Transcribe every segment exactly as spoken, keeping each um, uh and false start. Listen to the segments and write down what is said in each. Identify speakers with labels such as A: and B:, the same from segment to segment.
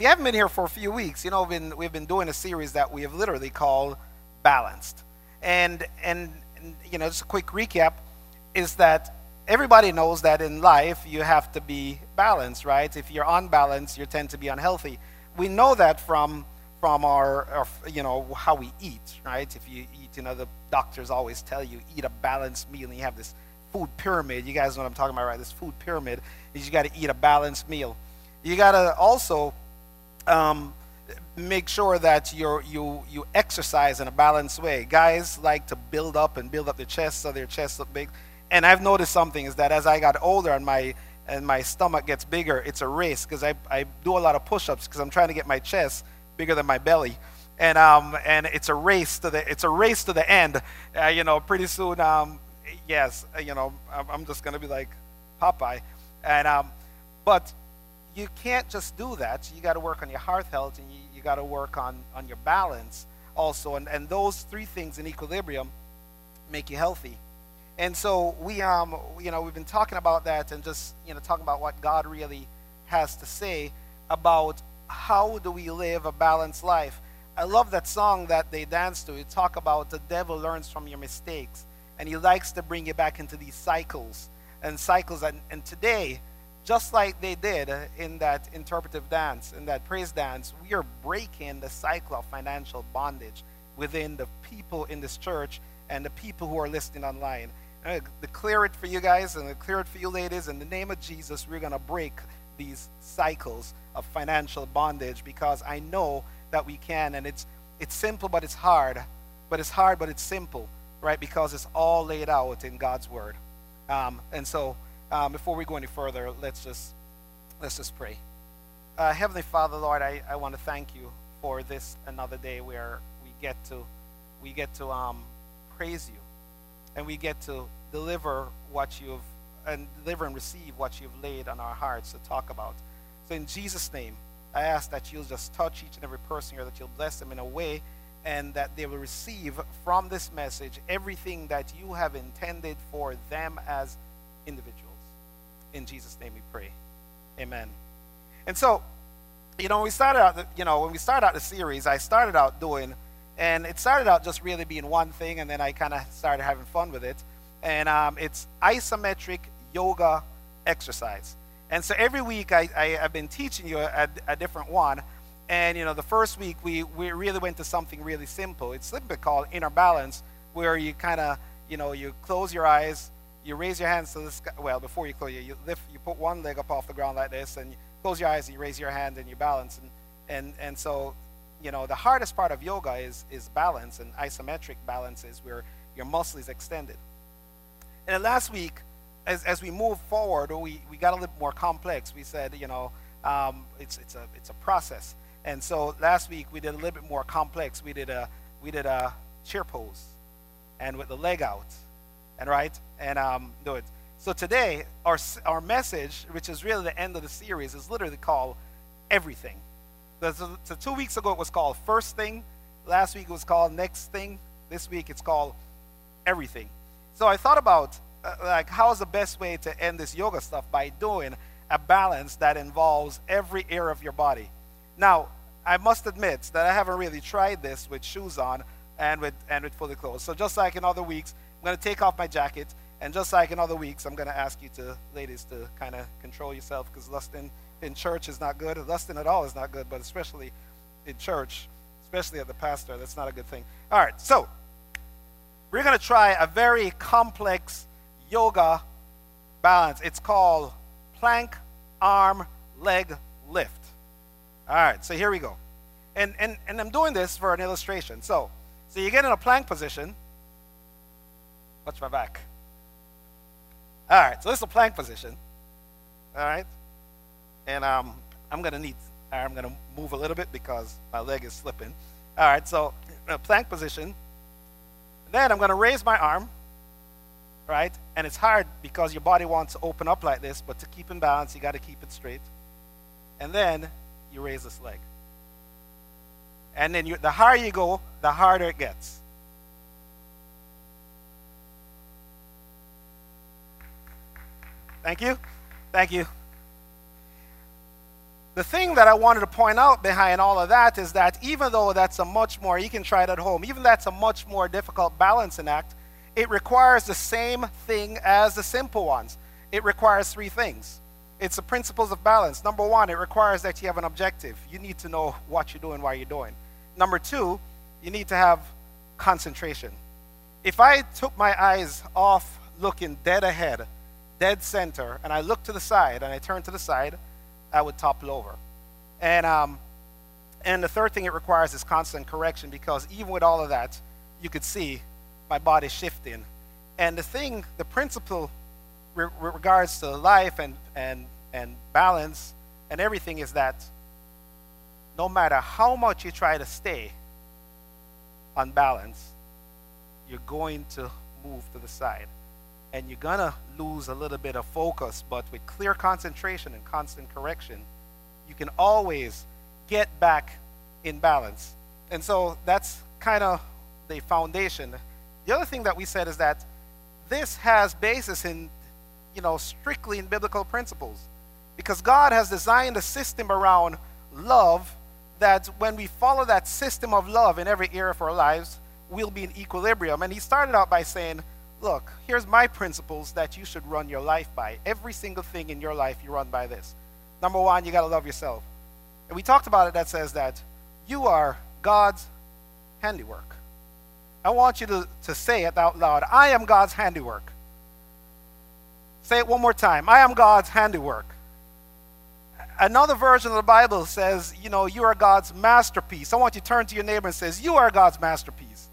A: you haven't been here for a few weeks, you know, we've been, we've been doing a series that we have literally called Balanced. And, and, and, you know, just a quick recap is that everybody knows that in life you have to be balanced, right? If you're unbalanced, you tend to be unhealthy. We know that from from our, our, you know, how we eat, right? If you eat, you know, the doctors always tell you eat a balanced meal, and you have this food pyramid. You guys know what I'm talking about, right? This food pyramid is you got to eat a balanced meal. You got to also um, make sure that you're, you you exercise in a balanced way. Guys like to build up and build up their chest so their chests look big. And I've noticed something is that as I got older and my and my stomach gets bigger, it's a race because I, I do a lot of push-ups because I'm trying to get my chest bigger than my belly, and um and it's a race to the it's a race to the end. Uh, you know, pretty soon, um yes, uh, you know, I'm, I'm just gonna be like Popeye, and um, but you can't just do that. You got to work on your heart health, and you, you got to work on on your balance also, and and those three things in equilibrium make you healthy. And so we um you know we've been talking about that and just you know talking about what God really has to say about how do we live a balanced life. I love that song that they dance to. You talk about the devil learns from your mistakes, and he likes to bring you back into these cycles and cycles. And, and today, just like they did in that interpretive dance, in that praise dance, we are breaking the cycle of financial bondage within the people in this church and the people who are listening online. I declare it for you guys and declare it for you ladies. In the name of Jesus, we're going to break these cycles of financial bondage because I know that we can. And it's it's simple, but it's hard. But it's hard, but it's simple, right? Because it's all laid out in God's word. Um, and so um, before we go any further, let's just let's just pray. Uh, Heavenly Father, Lord, I, I want to thank you for this another day where we get to we get to um, praise you, and we get to deliver what you've and deliver and receive what you've laid on our hearts to talk about. So in Jesus' name, I ask that you'll just touch each and every person here, that you'll bless them in a way, and that they will receive from this message everything that you have intended for them as individuals. In Jesus' name we pray. Amen. And so, you know, we started out, the, you know, when we started out the series, I started out doing, and it started out just really being one thing, and then I kind of started having fun with it. And um, it's isometric yoga exercise. And so every week I, I, have been teaching you a, a different one. And, you know, the first week we, we really went to something really simple. It's simply called inner balance, where you kind of, you know, you close your eyes, you raise your hands to the sky. Well, before you close, you, you lift, you put one leg up off the ground like this, and you close your eyes and you raise your hand and you balance. And, and, and so, you know, the hardest part of yoga is, is balance, and isometric balance is where your muscle is extended. And then last week, as, as we move forward, we, we got a little more complex. We said, you know, um, it's, it's, a, it's a process. And so last week we did a little bit more complex. We did a, we did a chair pose, and with the leg out, and right, and um, do it. So today, our, our message, which is really the end of the series, is literally called Everything. So, so two weeks ago it was called First Thing. Last week it was called Next Thing. This week it's called Everything. So I thought about, uh, like, how's the best way to end this yoga stuff by doing a balance that involves every area of your body. Now, I must admit that I haven't really tried this with shoes on and with and with fully clothed. So just like in other weeks, I'm going to take off my jacket, and just like in other weeks, I'm going to ask you to, ladies, to kind of control yourself, because lusting in church is not good. Lusting at all is not good, but especially in church, especially at the pastor, that's not a good thing. All right, so we're going to try a very complex yoga balance. It's called plank, arm, leg, lift. All right, so here we go. And, and, and I'm doing this for an illustration. So, so you get in a plank position. Watch my back. All right, so this is a plank position. All right. And um, I'm going to need, I'm going to move a little bit because my leg is slipping. All right, so in a plank position. Then I'm going to raise my arm, right? And it's hard because your body wants to open up like this, but to keep in balance, you got to keep it straight. And then you raise this leg. And then you, the higher you go, the harder it gets. Thank you. Thank you. The thing that I wanted to point out behind all of that is that even though that's a much more, you can try it at home, even that's a much more difficult balancing act, it requires the same thing as the simple ones. It requires three things. It's the principles of balance. Number one, it requires that you have an objective. You need to know what you're doing, why you're doing. Number two, you need to have concentration. If I took my eyes off looking dead ahead, dead center, and I look to the side and I turn to the side, I would topple over. And um, and the third thing it requires is constant correction, because even with all of that, you could see my body shifting. And the thing, the principle with regards to life and, and, and balance and everything is that no matter how much you try to stay on balance, you're going to move to the side. And you're going to lose a little bit of focus, but with clear concentration and constant correction, you can always get back in balance. And so that's kind of the foundation. The other thing that we said is that this has basis in, you know, strictly in biblical principles. Because God has designed a system around love that when we follow that system of love in every area of our lives, we'll be in equilibrium. And he started out by saying, look, here's my principles that you should run your life by. Every single thing in your life you run by this. Number one, you got to love yourself. And we talked about it that says that you are God's handiwork. I want you to, to say it out loud. I am God's handiwork. Say it one more time. I am God's handiwork. Another version of the Bible says, you know, you are God's masterpiece. I want you to turn to your neighbor and says, you are God's masterpiece.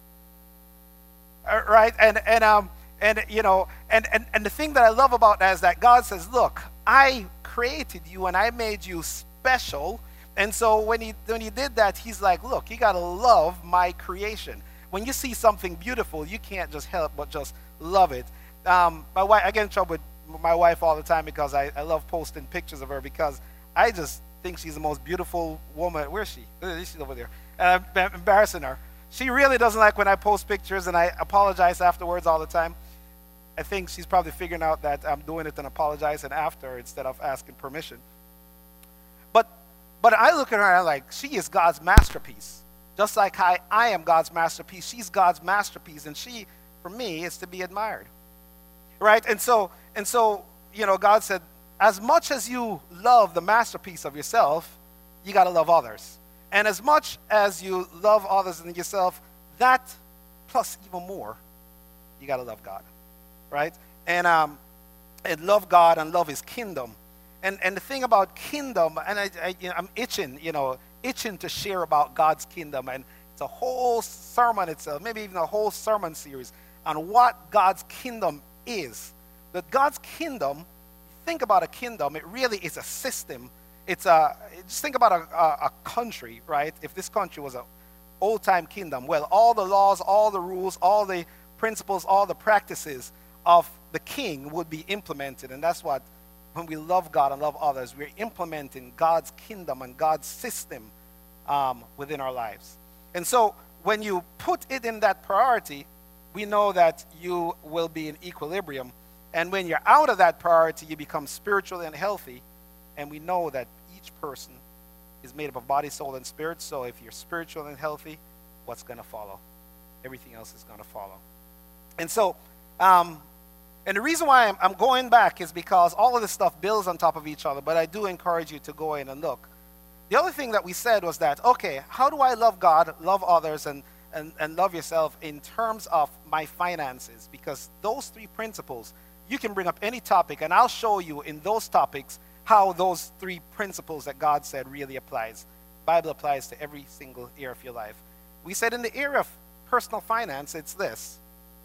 A: Uh, right? And and um and you know, and, and and the thing that I love about that is that God says, look, I created you and I made you special. And so when he when he did that, he's like, look, you gotta love my creation. When you see something beautiful, you can't just help but just love it. Um, my wife, I get in trouble with my wife all the time because I, I love posting pictures of her, because I just think she's the most beautiful woman. Where is she? She's over there. And I'm embarrassing her. She really doesn't like when I post pictures, and I apologize afterwards all the time. I think she's probably figuring out that I'm doing it and apologizing after instead of asking permission. But but I look at her and I'm like, she is God's masterpiece. Just like I, I am God's masterpiece, she's God's masterpiece, and she, for me, is to be admired. Right? And so, and so, you know, God said, as much as you love the masterpiece of yourself, you got to love others. And as much as you love others and yourself, that plus even more, you got to love God. Right? And um, and love God and love his kingdom. And and the thing about kingdom, and I, I you know, I'm itching, you know, itching to share about God's kingdom. And it's a whole sermon, it's a, maybe even a whole sermon series on what God's kingdom is. But God's kingdom, think about a kingdom, it really is a system. It's a, just think about a, a, a country, right? If this country was an old-time kingdom, well, all the laws, all the rules, all the principles, all the practices of the king would be implemented. And that's what, when we love God and love others, we're implementing God's kingdom and God's system um, within our lives. And so when you put it in that priority, we know that you will be in equilibrium. And when you're out of that priority, you become spiritual and healthy. And we know that each person is made up of body, soul, and spirit. So if you're spiritual and healthy, what's going to follow? Everything else is going to follow. And so, um, and the reason why I'm, I'm going back is because all of this stuff builds on top of each other. But I do encourage you to go in and look. The other thing that we said was that, okay, how do I love God, love others, and And, and love yourself in terms of my finances? Because those three principles, you can bring up any topic, and I'll show you in those topics how those three principles that God said really applies. Bible applies to every single area of your life. We said in the area of personal finance, it's this.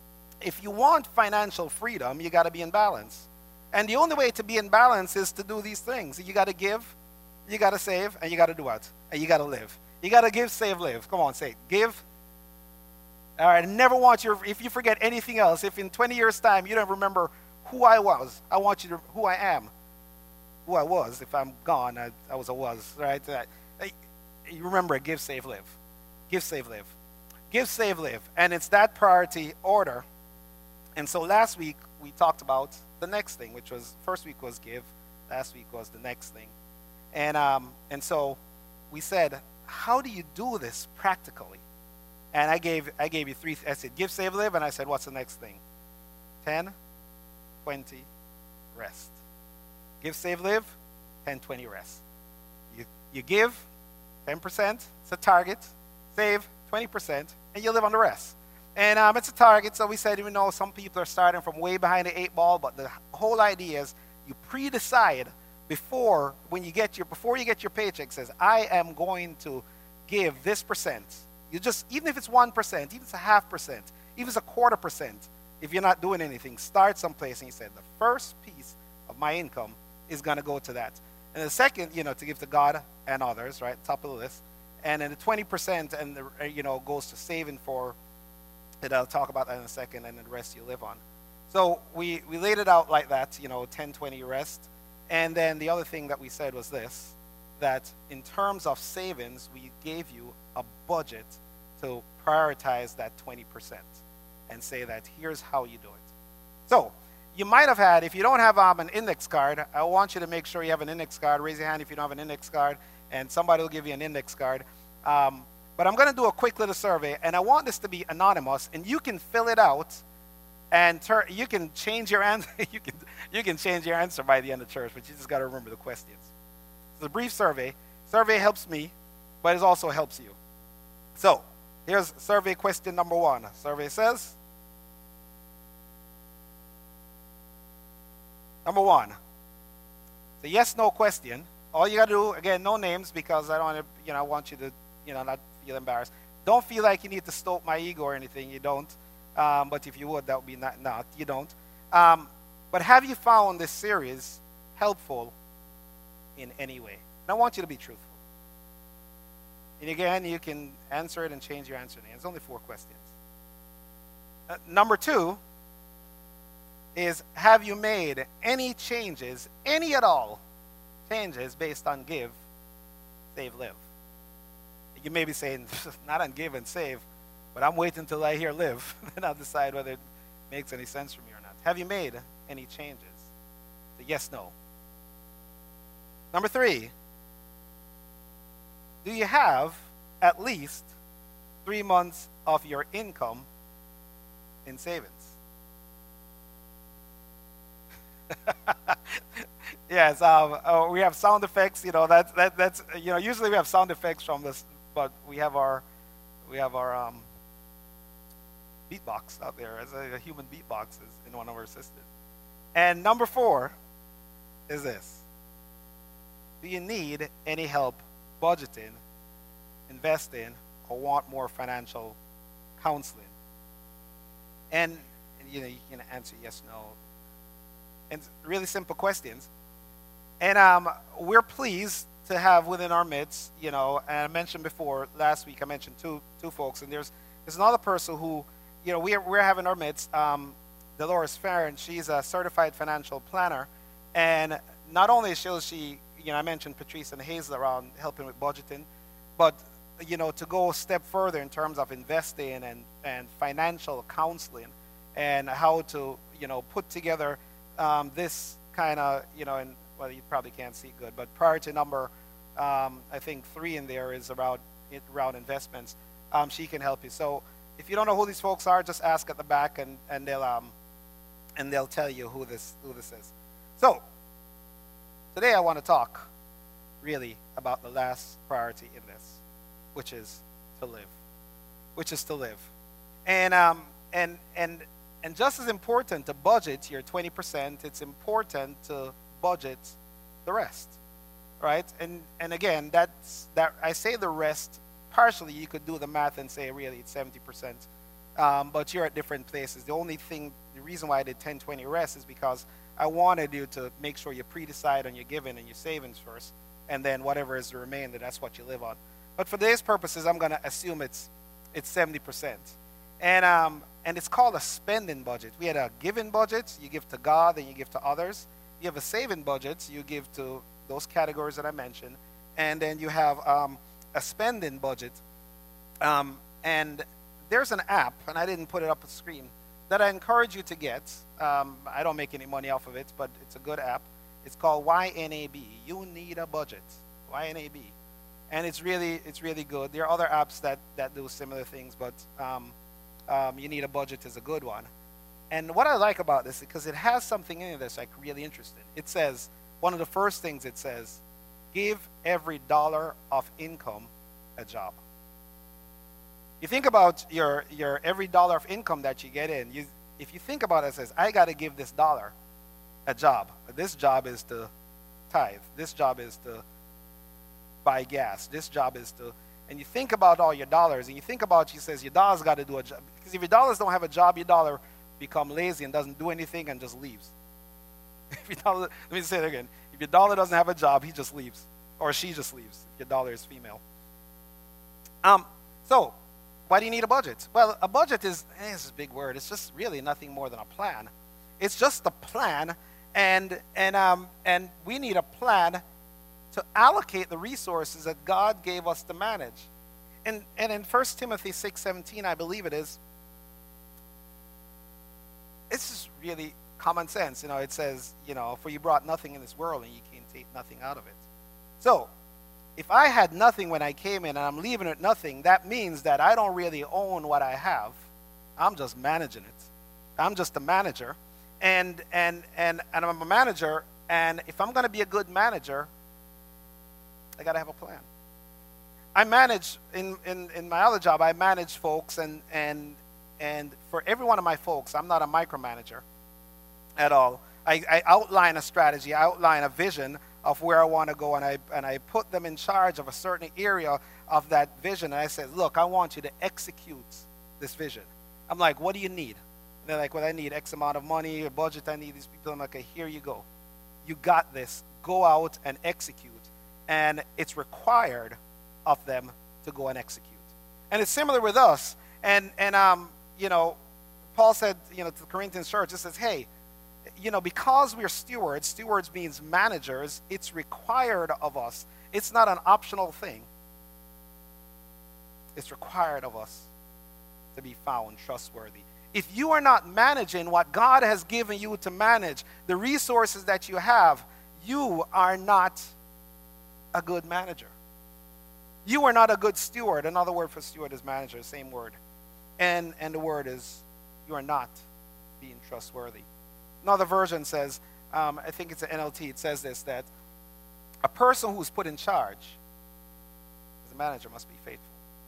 A: If you want financial freedom, you got to be in balance. And the only way to be in balance is to do these things. You got to give, you got to save, and you got to do what? And you got to live. You got to give, save, live. Come on, say it. Give. All right, I never want you, if you forget anything else, if in twenty years' time you don't remember who I was, I want you to, who I am, who I was. If I'm gone, I, I was a was, right? I, I, you remember, give, save, live. Give, save, live. Give, save, live. And it's that priority order. And so last week we talked about the next thing, which was, first week was give, last week was the next thing. And, um, and so we said, how do you do this practically? And I gave, I gave you three. I said, give, save, live. And I said, what's the next thing? ten, twenty, rest. Give, save, live, ten, twenty, rest. You, you give ten percent, it's a target. Save twenty percent, and you live on the rest. And um, it's a target, so we said, even though some people are starting from way behind the eight ball, but the whole idea is you pre-decide before, when you get your, before you get your paycheck, says, I am going to give this percent. You just, even if it's one percent, even if it's a half percent, even if it's a quarter percent, if you're not doing anything, start someplace, and you said, the first piece of my income is going to go to that. And the second, you know, to give to God and others, right, top of the list. And then the twenty percent, and the, you know, goes to saving for, and I'll talk about that in a second, and then the rest you live on. So we, we laid it out like that, you know, ten, twenty, rest. And then the other thing that we said was this, that in terms of savings, we gave you a budget to prioritize that twenty percent and say that here's how you do it. So you might have had, if you don't have um, an index card, I want you to make sure you have an index card. Raise your hand if you don't have an index card, and somebody will give you an index card. Um, but I'm going to do a quick little survey, and I want this to be anonymous, and you can fill it out, and tur- you can change your answer. you can you can change your answer by the end of church, but you just got to remember the questions. It's a brief survey. Survey helps me, but it also helps you. So here's survey question number one. Survey says, number one, it's a yes/no question. All you got to do, again, no names, because I don't want to, you know, I want you to, you know, not feel embarrassed. Don't feel like you need to stoke my ego or anything. You don't. Um, but if you would, that would be not. Not you don't. Um, but have you found this series helpful in any way? And I want you to be truthful. And again, you can answer it and change your answer. It's only four questions. Uh, number two is, have you made any changes, any at all, changes based on give, save, live? You may be saying, not on give and save, but I'm waiting until I hear live, then I'll decide whether it makes any sense for me or not. Have you made any changes? The yes, no. Number three, do you have at least three months of your income in savings? Yes, um, oh, we have sound effects. You know, that's that, that's you know, usually we have sound effects from this, but we have our we have our um, beatbox out there as a, a human beatbox is in one of our systems. And number four is this: do you need any help budgeting, investing, or want more financial counseling? And, and you know, you can answer yes, no. And really simple questions. And um, we're pleased to have within our midst, you know, and I mentioned before, last week I mentioned two two folks, and there's there's another person who, you know, we're, we're having in our midst, um, Dolores Farron. She's a certified financial planner. And not only is she, you know, I mentioned Patrice and Hazel around helping with budgeting, but, you know, to go a step further in terms of investing and, and financial counseling and how to, you know, put together um, this kind of, you know, and well, you probably can't see good, but priority number, um, I think three in there is around, around investments. Um, she can help you. So if you don't know who these folks are, just ask at the back, and, and they'll um, and they'll tell you who this who this is. So today I want to talk really about the last priority in this, which is to live, which is to live, and um, and and and just as important to budget your twenty percent, it's important to budget the rest, right? And and again, that's that I say the rest. Partially, you could do the math and say really it's seventy percent, um, but you're at different places. The only thing, the reason why I did ten twenty rest is because I wanted you to make sure you pre-decide on your giving and your savings first, and then whatever is the remainder, that's what you live on. But for today's purposes, I'm going to assume it's it's seventy percent, and um and it's called a spending budget. We had a giving budget, you give to God and you give to others. You have a saving budget, you give to those categories that I mentioned, and then you have um, a spending budget. Um, and there's an app, and I didn't put it up on the screen, that I encourage you to get. Um, I don't make any money off of it, but it's a good app. It's called Y N A B, You Need a Budget. Y N A B. And it's really, it's really good. There are other apps that, that do similar things, but um, um, You Need a Budget is a good one. And what I like about this, because it has something in it that's like really interesting. It says, one of the first things it says, give every dollar of income a job. You think about your, your every dollar of income that you get in. You, if you think about it, it says, I got to give this dollar a job. This job is to tithe. This job is to buy gas. This job is to, and you think about all your dollars, and you think about, he says, your dollars got to do a job. Because if your dollars don't have a job, your dollar become lazy and doesn't do anything and just leaves. If your dollar, let me say it again. If your dollar doesn't have a job, he just leaves. Or she just leaves, if your dollar is female. Um, so, why do you need a budget? Well, a budget is, eh, this is a big word. It's just really nothing more than a plan. It's just a plan, and, and, um, and we need a plan to allocate the resources that God gave us to manage. And, and in First Timothy six seventeen, I believe it is, it's just really common sense. You know, it says, you know, for you brought nothing in this world and you can take nothing out of it. So, if I had nothing when I came in and I'm leaving with nothing, that means that I don't really own what I have. I'm just managing it. I'm just a manager. And, and, and, and I'm a manager, and if I'm going to be a good manager, I got to have a plan. I manage, in, in, in my other job, I manage folks, and, and, and for every one of my folks, I'm not a micromanager at all. I, I outline a strategy, I outline a vision of where I want to go, and I, and I put them in charge of a certain area of that vision, and I said, look, I want you to execute this vision. I'm like, what do you need? And they're like, well, I need X amount of money, a budget, I need these people. I'm like, okay, here you go. You got this. Go out and execute. And it's required of them to go and execute. And it's similar with us. And, and um, you know, Paul said, you know, to the Corinthian church, it says, hey, you know, because we're stewards, stewards means managers, it's required of us. It's not an optional thing. It's required of us to be found trustworthy. If you are not managing what God has given you to manage, the resources that you have, you are not a good manager. You are not a good steward. Another word for steward is manager, same word. And, and the word is, you are not being trustworthy. Another version says, um, I think it's an N L T, it says this, that a person who's put in charge as a manager must be faithful.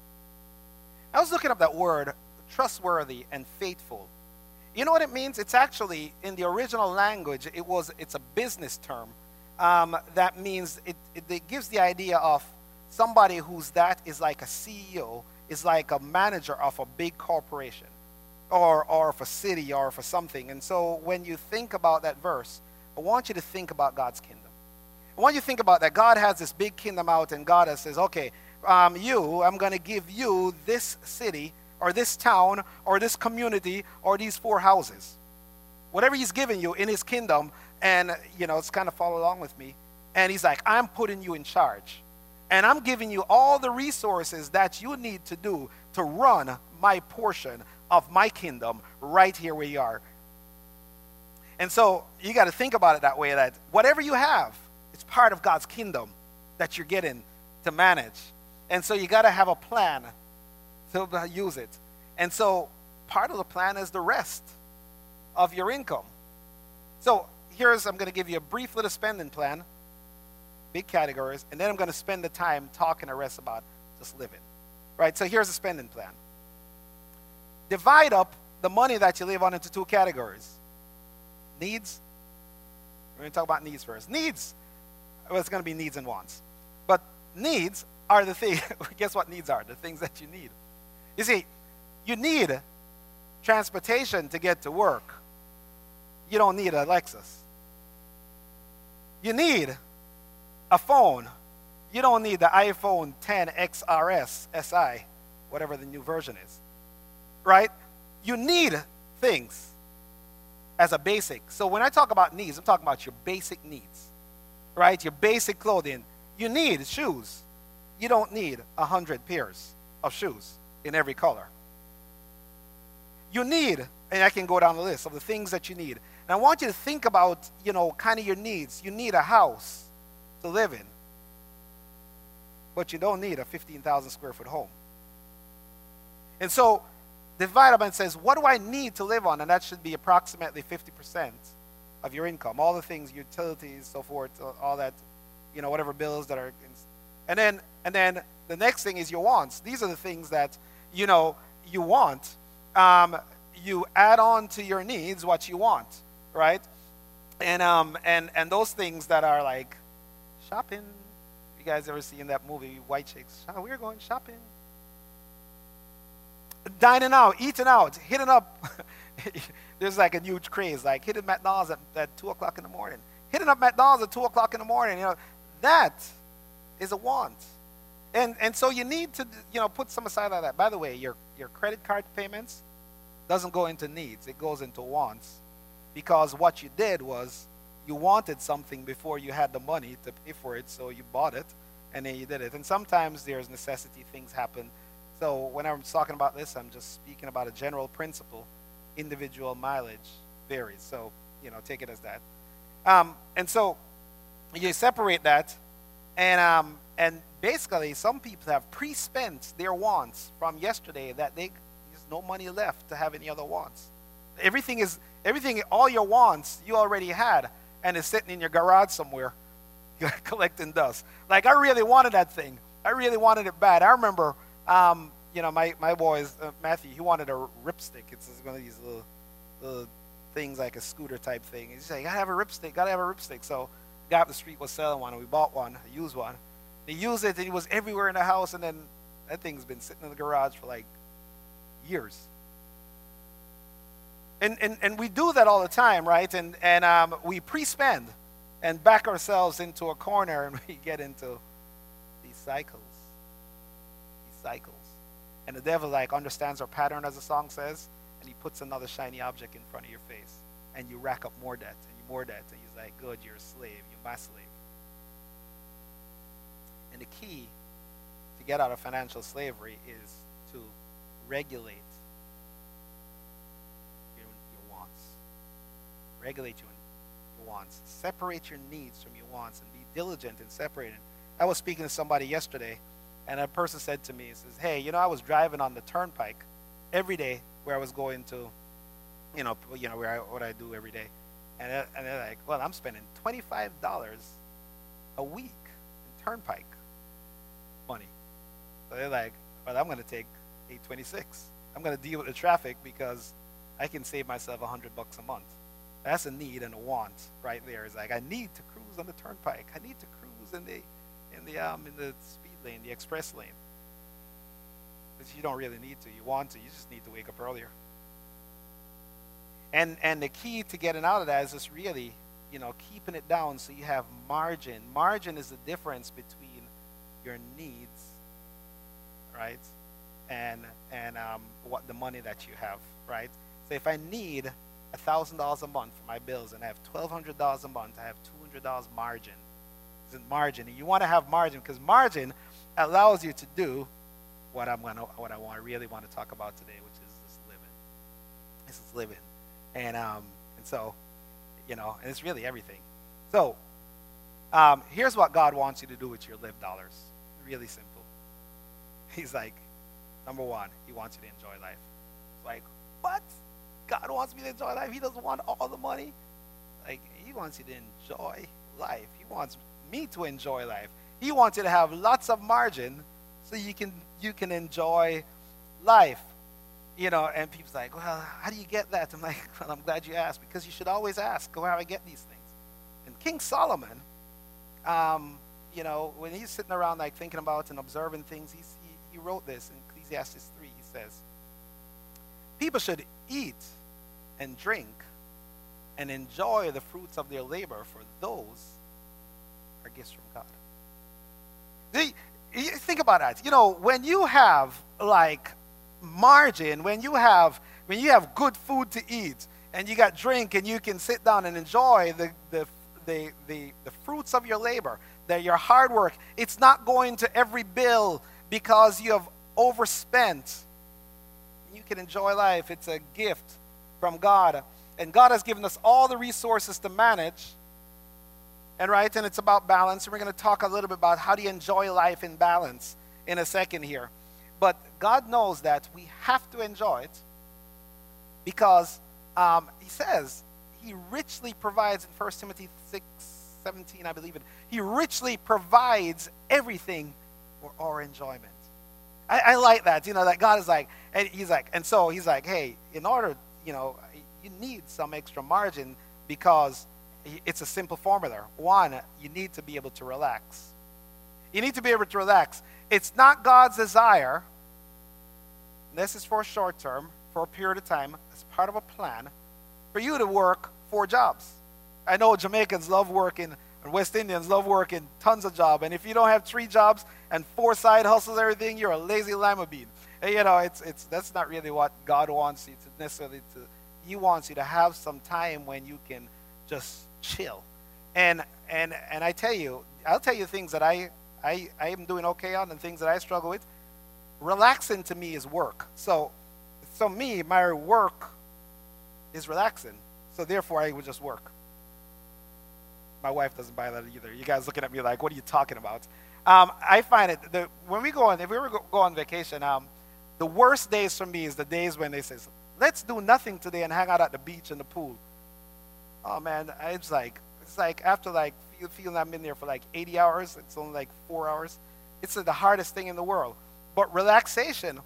A: I was looking up that word, trustworthy and faithful. You know what it means? It's actually, in the original language, it was, it's a business term. Um, that means it, it, it gives the idea of somebody who's that is like a C E O, is like a manager of a big corporation, or, or of a city, or for something. And so when you think about that verse, I want you to think about God's kingdom. I want you to think about that God has this big kingdom out, and God says, okay, um, you, I'm going to give you this city, or this town, or this community, or these four houses. Whatever he's given you in his kingdom, and, you know, it's kind of follow along with me. And he's like, I'm putting you in charge. And I'm giving you all the resources that you need to do to run my portion of my kingdom right here where you are. And so you got to think about it that way, that whatever you have, it's part of God's kingdom that you're getting to manage. And so you got to have a plan to use it. And so part of the plan is the rest of your income. So here's, I'm going to give you a brief little spending plan, big categories, and then I'm going to spend the time talking the rest about just living. Right? So here's a spending plan. Divide up the money that you live on into two categories. Needs. We're going to talk about needs first. Needs. Well, it's going to be needs and wants. But needs are the thing. Guess what needs are? The things that you need. You see, you need transportation to get to work. You don't need a Lexus. You need a phone. You don't need the iPhone ten X R S S I, whatever the new version is. Right? You need things as a basic. So when I talk about needs, I'm talking about your basic needs. Right? Your basic clothing. You need shoes. You don't need a hundred pairs of shoes in every color. You need, and I can go down the list of the things that you need. And I want you to think about, you know, kind of your needs. You need a house to live in. but you don't need a fifteen thousand square foot home. And so the divide up and says, what do I need to live on? And that should be approximately fifty percent of your income. All the things, utilities, so forth, all that, you know, whatever bills that are. And then, and then the next thing is your wants. These are the things that, you know, you want. Um, you add on to your needs what you want, right? And um and and those things that are like shopping. You guys ever seen that movie White Chicks? Oh, we're going shopping. Dining out, eating out, hitting up. There's like a huge craze, like hitting McDonald's at, at two o'clock in the morning. Hitting up McDonald's at two o'clock in the morning. You know, that is a want. And and so you need to, you know, put some aside like that. By the way, your your credit card payments doesn't go into needs; it goes into wants, because what you did was you wanted something before you had the money to pay for it, so you bought it, and then you did it. And sometimes there's necessity; things happen. So when I'm talking about this, I'm just speaking about a general principle. Individual mileage varies, so you know, take it as that. Um, and so you separate that, and um, and basically, some people have pre-spent their wants from yesterday that they there's no money left to have any other wants. Everything is everything, all your wants you already had, and it's sitting in your garage somewhere, collecting dust. Like I really wanted that thing. I really wanted it bad. I remember. Um, you know, my, my boys, uh, Matthew, he wanted a ripstick. It's one of these little, little things like a scooter type thing. He's like, gotta have a ripstick, gotta have a ripstick. So the guy up the street was selling one, and we bought one, a used one. He used it, and it was everywhere in the house, and then that thing's been sitting in the garage for like years. And and, and we do that all the time, right? And, and um, we pre-spend and back ourselves into a corner, and we get into these cycles. These cycles. And the devil like understands our pattern, as the song says, and he puts another shiny object in front of your face, and you rack up more debt and you more debt, and he's like, "Good, you're a slave. You're my slave." And the key to get out of financial slavery is to regulate your, your wants. Regulate your, your wants. Separate your needs from your wants, and be diligent in separating. I was speaking to somebody yesterday. And a person said to me, he says, "Hey, you know, I was driving on the turnpike every day where I was going to, you know, you know, where I, what I do every day." And, uh, and they're like, "Well, I'm spending twenty-five dollars a week in turnpike money." So they're like, "Well, I'm going to take eight twenty-six. I'm going to deal with the traffic because I can save myself a hundred bucks a month." That's a need and a want right there. It's like, I need to cruise on the turnpike. I need to cruise in the, in the, um, in the speed lane, the express lane. But you don't really need to. You want to. You just need to wake up earlier. And and the key to getting out of that is just really, you know, keeping it down so you have margin. Margin is the difference between your needs, right, and and um, what the money that you have, right? So if I need a thousand dollars a month for my bills and I have twelve hundred dollars a month, I have two hundred dollars margin. It's in margin, and you want to have margin because margin allows you to do what I'm gonna, what I want, really want to talk about today, which is this living. This is living, and um, and so, you know, and it's really everything. So, um, here's what God wants you to do with your live dollars. Really simple. He's like, number one, He wants you to enjoy life. It's like, what? God wants me to enjoy life. He doesn't want all the money. Like, He wants you to enjoy life. He wants me to enjoy life. He wants you to have lots of margin so you can you can enjoy life. You know, and people's like, well, how do you get that? I'm like, well, I'm glad you asked, because you should always ask, go how I get these things. And King Solomon, um, you know, when he's sitting around like thinking about and observing things, he's, he, he wrote this in Ecclesiastes three. He says, people should eat and drink and enjoy the fruits of their labor, for those are gifts from God. See, you think about that. You know, when you have like margin, when you have when you have good food to eat, and you got drink, and you can sit down and enjoy the the the the, the fruits of your labor, that your hard work, it's not going to every bill because you have overspent. You can enjoy life. It's a gift from God. And God has given us all the resources to manage. And right, and it's about balance. And we're going to talk a little bit about how do you enjoy life in balance in a second here. But God knows that we have to enjoy it because um, he says he richly provides in First Timothy six seventeen, I believe it. He richly provides everything for our enjoyment. I, I like that, you know, that God is like, and he's like, and so he's like, hey, in order, you know, you need some extra margin because it's a simple formula. One, you need to be able to relax. You need to be able to relax. It's not God's desire. This is for a short term, for a period of time, as part of a plan, for you to work four jobs. I know Jamaicans love working, and West Indians love working tons of jobs. And if you don't have three jobs and four side hustles, everything, you're a lazy lima bean. And, you know, it's it's that's not really what God wants you to necessarily to. He wants you to have some time when you can just chill. And and and I tell you, I'll tell you things that I I I am doing okay on and things that I struggle with. Relaxing to me is work. So so me, my work is relaxing. So therefore I would just work. My wife doesn't buy that either. You guys looking at me like, what are you talking about? Um, I find it, the, when we go on, if we ever go, go on vacation, um, the worst days for me is the days when they say, let's do nothing today and hang out at the beach and the pool. Oh man, it's like, it's like after like feel, feeling I've been there for like eighty hours, it's only like four hours. It's the hardest thing in the world. But relaxation,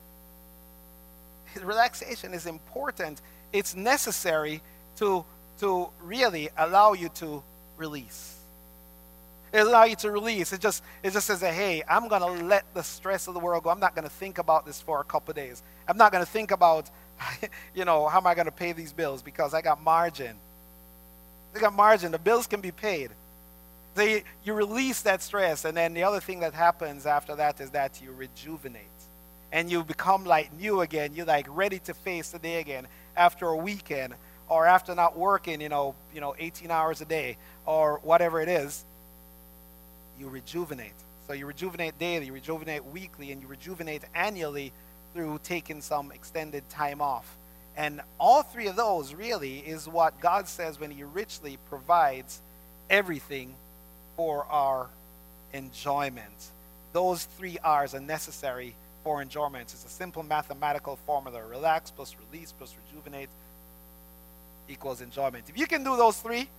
A: relaxation is important. It's necessary to, to really allow you to release. It allows you to release. It just it just says that, hey, I'm going to let the stress of the world go. I'm not going to think about this for a couple of days. I'm not going to think about, you know, how am I going to pay these bills because I got margin. I got margin. The bills can be paid. So you, you release that stress, and then the other thing that happens after that is that you rejuvenate. And you become like new again. You're like ready to face the day again after a weekend or after not working, you know, you know, eighteen hours a day or whatever it is. You rejuvenate. So you rejuvenate daily, you rejuvenate weekly, and you rejuvenate annually through taking some extended time off. And all three of those really is what God says when he richly provides everything for our enjoyment. Those three R's are necessary for enjoyment. It's a simple mathematical formula. Relax plus release plus rejuvenate equals enjoyment. If you can do those three,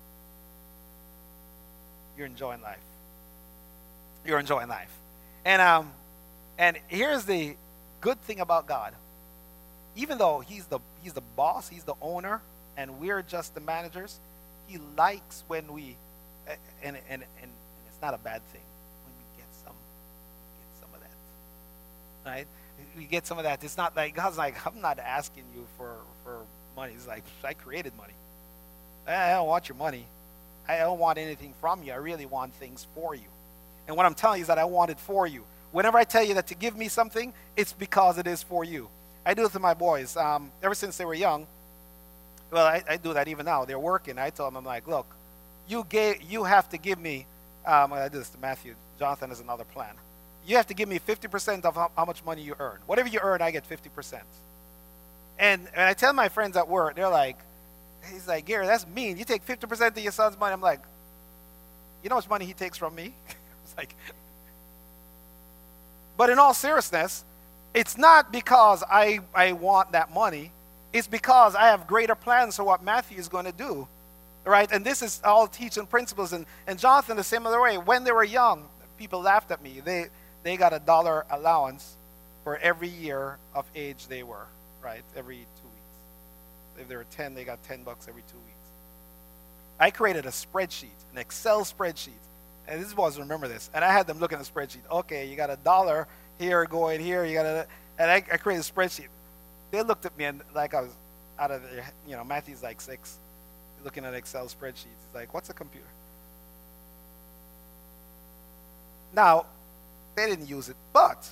A: you're enjoying life. You're enjoying life. And um, and here's the good thing about God. Even though he's the he's the boss, he's the owner, and we're just the managers, he likes when we and and and, and it's not a bad thing when we get some get some of that. Right? We get some of that. It's not like God's like, I'm not asking you for, for money. He's like, I created money. I don't want your money. I don't want anything from you. I really want things for you. And what I'm telling you is that I want it for you. Whenever I tell you that to give me something, it's because it is for you. I do it to my boys. Um, ever since they were young, well, I, I do that even now. They're working. I tell them, I'm like, look, you gave, you have to give me, um, I do this to Matthew. Jonathan has another plan. You have to give me fifty percent of how, how much money you earn. Whatever you earn, I get fifty percent. And, and I tell my friends at work, they're like, he's like, Gary, that's mean. You take fifty percent of your son's money. I'm like, you know how much money he takes from me? It's like, but in all seriousness, it's not because I, I want that money. It's because I have greater plans for what Matthew is going to do. Right? And this is all teaching principles. And, and Jonathan, the similar way, when they were young, people laughed at me. They, they got a dollar allowance for every year of age they were, right? Every two weeks. If they were ten, they got ten bucks every two weeks. I created a spreadsheet, an Excel spreadsheet. And this was, remember this. And I had them look at the spreadsheet. Okay, you got a dollar here going here. You got a, and I, I created a spreadsheet. They looked at me and like I was out of their, you know, Matthew's like six, looking at Excel spreadsheets. He's like, what's a computer? Now, they didn't use it, but,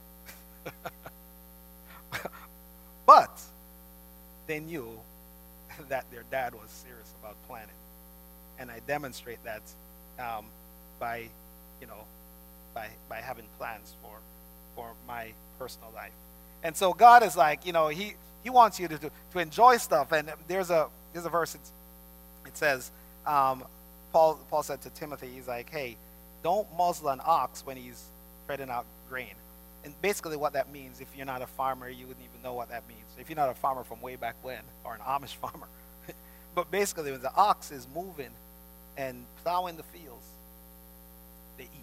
A: but they knew that their dad was serious about planning. And I demonstrate that um, by, you know, by, by having plans for, for my personal life. And so God is like, you know, he, he wants you to, to, to enjoy stuff. And there's a, there's a verse, it's, it says, um, Paul, Paul said to Timothy, he's like, hey, don't muzzle an ox when he's treading out grain. And basically what that means, if you're not a farmer, you wouldn't even know what that means. If you're not a farmer from way back when, or an Amish farmer. But basically when the ox is moving and plowing the fields, they eat.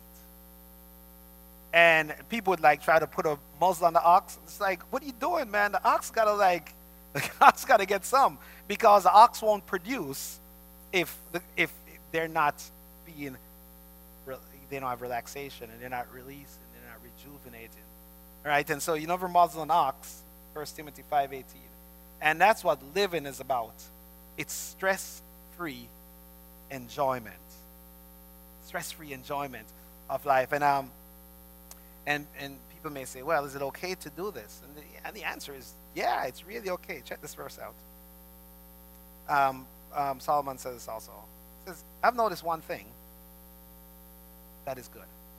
A: And people would like try to put a muzzle on the ox. It's like, what are you doing, man? The ox gotta like, the ox gotta get some, because the ox won't produce if the, if they're not being, they don't have relaxation and they're not releasing, they're not rejuvenating, all right? And so you never muzzle an ox, First Timothy five eighteen, and that's what living is about. It's stress-free enjoyment, stress-free enjoyment of life. And um, and and people may say, well, is it okay to do this? And the, and the answer is, yeah, it's really okay. Check this verse out. Um, um, Solomon says this also. He says, I've noticed one thing that is good.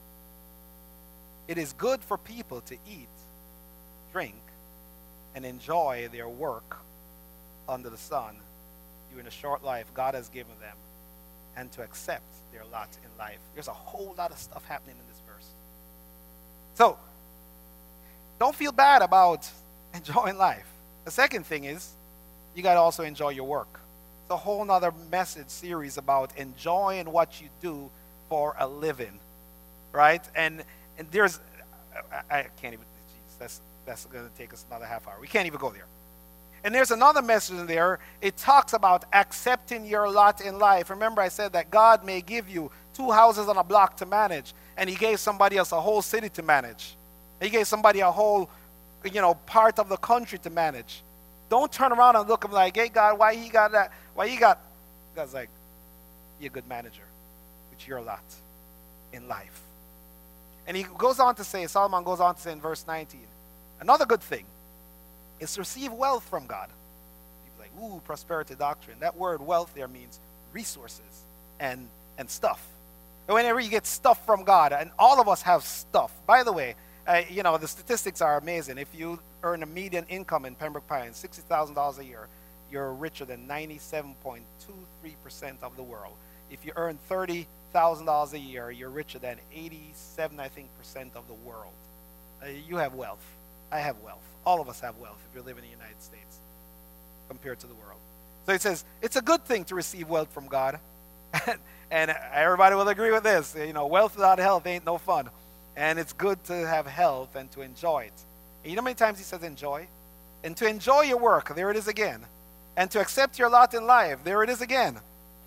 A: It is good for people to eat, drink, and enjoy their work under the sun during the short life God has given them, and to accept their lot in life. There's a whole lot of stuff happening in this verse. So, don't feel bad about enjoying life. The second thing is, you got to also enjoy your work. It's a whole nother message series about enjoying what you do for a living, right? And and there's, I, I can't even, geez, that's, that's going to take us another half hour. We can't even go there. And there's another message in there. It talks about accepting your lot in life. Remember, I said that God may give you two houses on a block to manage, and he gave somebody else a whole city to manage. He gave somebody a whole, you know, part of the country to manage. Don't turn around and look at him like, hey, God, why he got that? Why he got? God's like, you're a good manager with your lot in life. And he goes on to say, Solomon goes on to say in verse nineteen, another good thing is to receive wealth from God. People are like, ooh, prosperity doctrine. That word wealth there means resources and, and stuff. And whenever you get stuff from God, and all of us have stuff. By the way, uh, you know, the statistics are amazing. If you earn a median income in Pembroke Pines, sixty thousand dollars a year, you're richer than ninety-seven point two three percent of the world. If you earn thirty thousand dollars a year, you're richer than eighty-seven, I think, percent of the world. Uh, you have wealth. I have wealth. All of us have wealth if you live in the United States compared to the world. So it says, it's a good thing to receive wealth from God. And everybody will agree with this. You know, wealth without health ain't no fun. And it's good to have health and to enjoy it. And you know how many times he says enjoy? And to enjoy your work, there it is again. And to accept your lot in life, there it is again.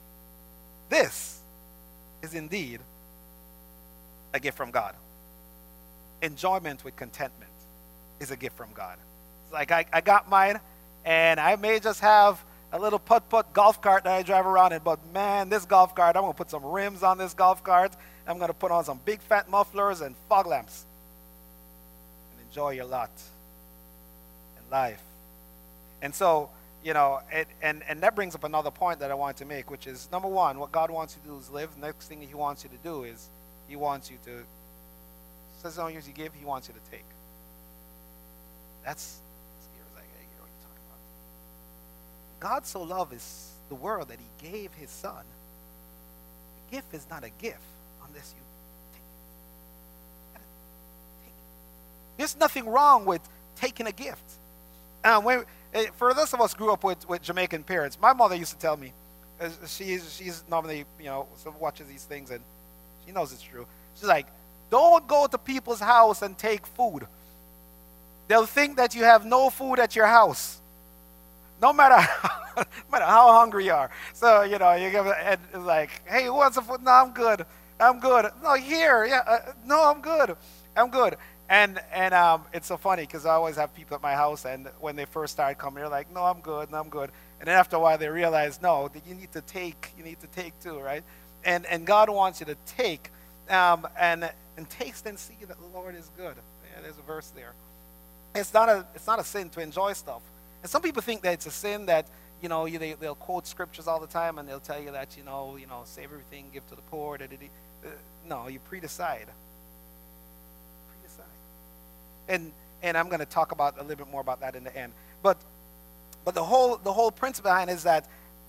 A: This is indeed a gift from God. Enjoyment with contentment is a gift from God. It's like I, I got mine, and I may just have a little putt-putt golf cart that I drive around in, but man, this golf cart, I'm going to put some rims on this golf cart. I'm going to put on some big fat mufflers and fog lamps. And enjoy your lot in life. And so, you know, it, and, and that brings up another point that I want to make, which is, number one, what God wants you to do is live. Next thing he wants you to do is he wants you to, says the only use you give, he wants you to take. That's, like, hey, you know what you're talking about. God so loved his, the world that he gave his son. A gift is not a gift unless you take it. You gotta take it. There's nothing wrong with taking a gift. Um, when, for those of us who grew up with, with Jamaican parents, my mother used to tell me, uh, she's, she's normally, you know, so watches these things and she knows it's true. She's like, don't go to people's house and take food. They'll think that you have no food at your house, no matter how, no matter how hungry you are. So, you know, you give it like, hey, who wants some food? No, I'm good. I'm good. No, here. Yeah, uh, no, I'm good. I'm good. And and um, it's so funny because I always have people at my house, and when they first start coming, they're like, no, I'm good, no, I'm good. And then after a while, they realize, no, that you need to take. You need to take too, right? And and God wants you to take, um, and and taste and see that the Lord is good. Yeah, there's a verse there. It's not a it's not a sin to enjoy stuff. And some people think that it's a sin that, you know, you, they, they'll quote scriptures all the time and they'll tell you that, you know, you know, save everything, give to the poor. Da, da, da. Uh, no, you pre-decide. Pre-decide. And and I'm going to talk about a little bit more about that in the end. But but the whole the whole principle behind it is that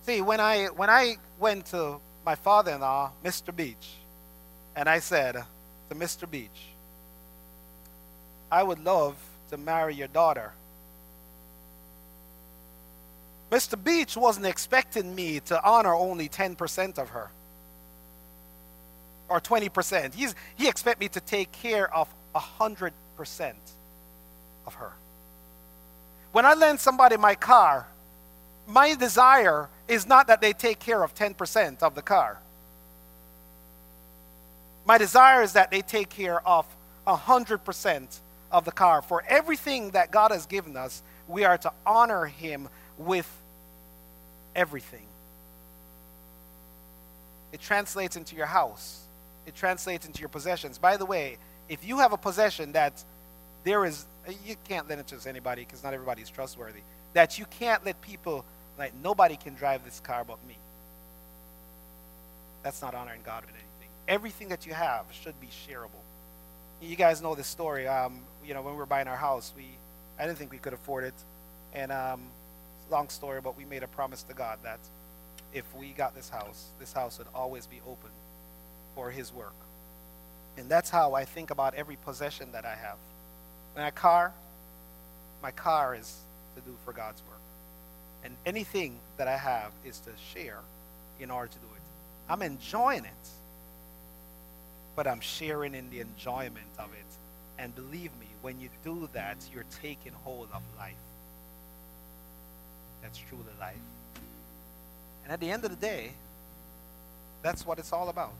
A: See, when I when I went to my father-in-law, Mister Beach, and I said to Mister Beach, I would love to marry your daughter. Mister Beach wasn't expecting me to honor only ten percent of her or twenty percent. He's, he expected me to take care of one hundred percent of her. When I lend somebody my car, my desire is not that they take care of ten percent of the car. My desire is that they take care of one hundred percent of the car. For everything that God has given us, we are to honor Him with everything. It translates into your house. It translates into your possessions. By the way, if you have a possession that there is, you can't lend it to anybody because not everybody is trustworthy, that you can't let people, like nobody can drive this car but me. That's not honoring God with anything. Everything that you have should be shareable. You guys know this story. Um, you know, when we were buying our house, we I didn't think we could afford it. And um, it's a long story, but we made a promise to God that if we got this house, this house would always be open for His work. And that's how I think about every possession that I have. My car, my car is to do for God's work. And anything that I have is to share in order to do it. I'm enjoying it, but I'm sharing in the enjoyment of it. And believe me, when you do that, you're taking hold of life. That's truly life. And at the end of the day, that's what it's all about.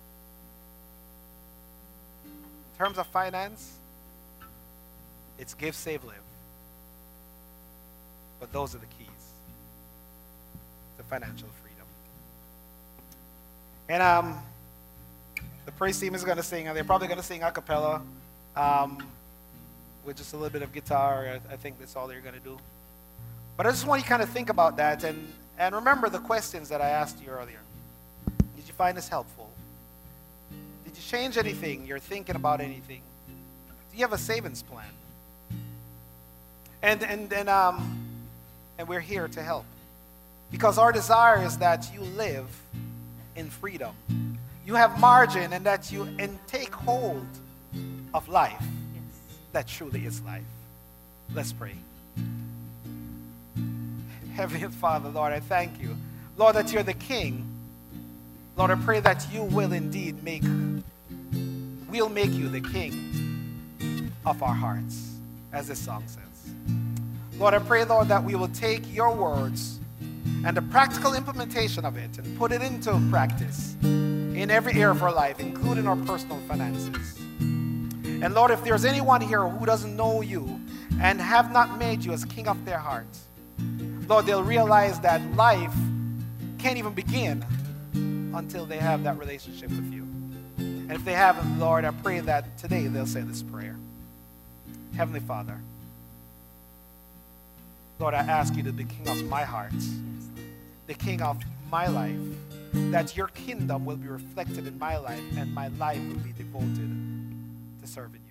A: In terms of finance, it's give, save, live. But those are the keys to financial freedom. And um, the praise team is going to sing, and they're probably going to sing a cappella um, with just a little bit of guitar. I, I think that's all they're going to do. But I just want you to kind of think about that and, and remember the questions that I asked you earlier. Did you find this helpful? Did you change anything? You're thinking about anything? Do you have a savings plan? And and and um and we're here to help. Because our desire is that you live in freedom. You have margin and that you and take hold of life. Yes. That truly is life. Let's pray. Heavenly Father, Lord, I thank you. Lord, that you're the King. Lord, I pray that you will indeed make, we'll make you the King of our hearts, as this song says. Lord, I pray, Lord, that we will take your words and the practical implementation of it and put it into practice in every area of our life, including our personal finances. And Lord, if there's anyone here who doesn't know you and have not made you as King of their hearts, Lord, they'll realize that life can't even begin until they have that relationship with you. And if they haven't, Lord, I pray that today they'll say this prayer. Heavenly Father, Lord, I ask you to be King of my heart, the King of my life, that your kingdom will be reflected in my life and my life will be devoted to serving you.